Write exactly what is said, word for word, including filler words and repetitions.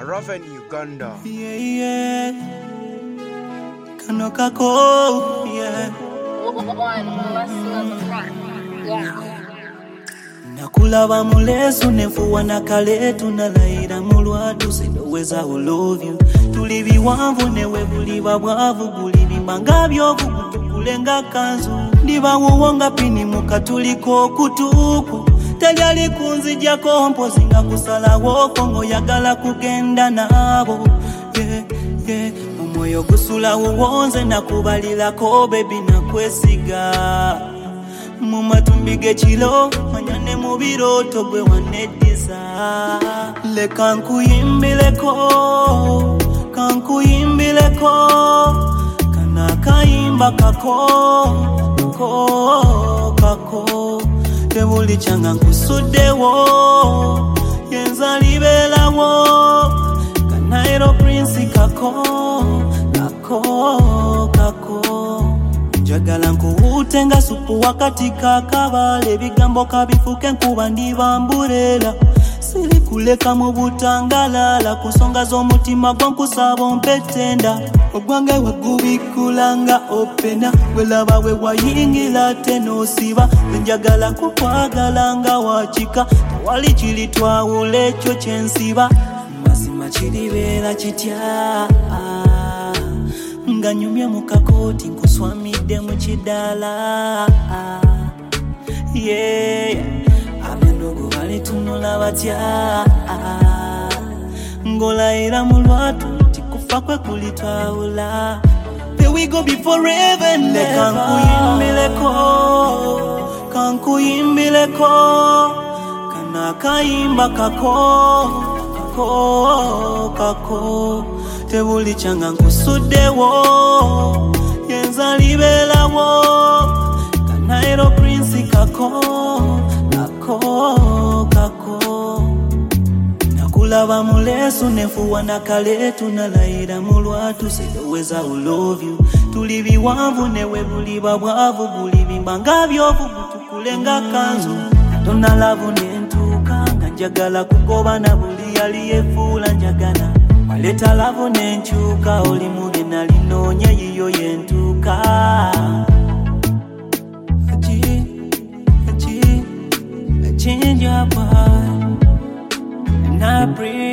Raven Uganda. Yeah, yeah. Kano kako, yeah. One muscle track. Yeah. Nakulaba mulesu nefuwa nakale tunalaira mulwatu sindoweza I love you. Tuli biwanvu newe buli babwavu buli bimbanga byovu kutukulenga kanzu. Ndiba wuwonga pini mukatuliko kutuku. Tejali kunzija kompozi nga kusala woko ngoyagala kugenda nabo. Yeah, yeah. Umoyo gusula uwonze nakubalilako baby nakwesiga. Mumatumbige chilo manyane mubiroto gwe wanediza. Le kankuyimbileko kankuyimbileko kana kayimba kako kako kako tebuli changa nkusudewo yenza libelawo kanairo prince kako kako kako jagala nkuutenga supu wakati kakabale bigambo kabifuke nkuba ndibamburela siri kuleka mu butangalala kusonga z'omutima gwankusaba ompetenda ogwange wegubikulanga opena welaba we wayingira tenosiba njagala kukwagalanga wachika tewali kiri twawula ekyo kyensiba mazima kiribera kitya nga nyumye mu kakoti nkuswamidde mu kidala yeah abenogo balitunula batya ngolayira mu lwatu tikufa kwe kulitwawula. There we go be forever and ever. Kankuyimbileko kankuyimbileko kana kayimba kako kako kako tebuli changa nkusudewo yenza libelawo kanairo prince kako kako kako nakulaba mulesu nefuwa nakale tunalaira mulwatu sindoweza I love you. Tuli biwanvu newe buli babwavu buli bimbanga byovu butukulenga kanzu tona lavu nentuka nga njagala kugoba na buli yali yefuula njagala waleta lavu nenchuka oli muge nalinoonya yiyo yentuka aji aji change your mind and I pray